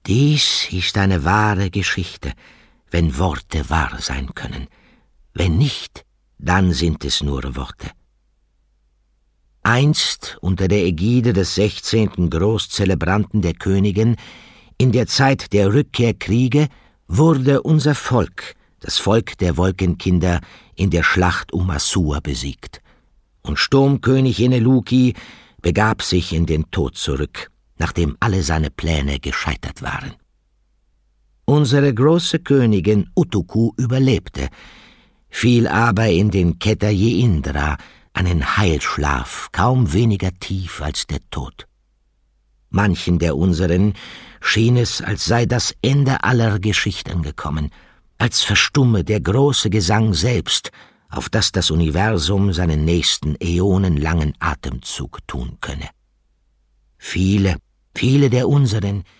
Dies ist eine wahre Geschichte, wenn Worte wahr sein können. Wenn nicht, dann sind es nur Worte. Einst unter der Ägide des 16. Großzelebranten der Königin, in der Zeit der Rückkehrkriege, wurde unser Volk, das Volk der Wolkenkinder, in der Schlacht um Assur besiegt. Und Sturmkönig Ineluki begab sich in den Tod zurück, nachdem alle seine Pläne gescheitert waren. Unsere große Königin Utukku überlebte, fiel aber in den Ketaye Indra, einen Heilschlaf, kaum weniger tief als der Tod. Manchen der unseren schien es, als sei das Ende aller Geschichten gekommen, als verstumme der große Gesang selbst, auf das das Universum seinen nächsten äonenlangen Atemzug tun könne. Viele der unseren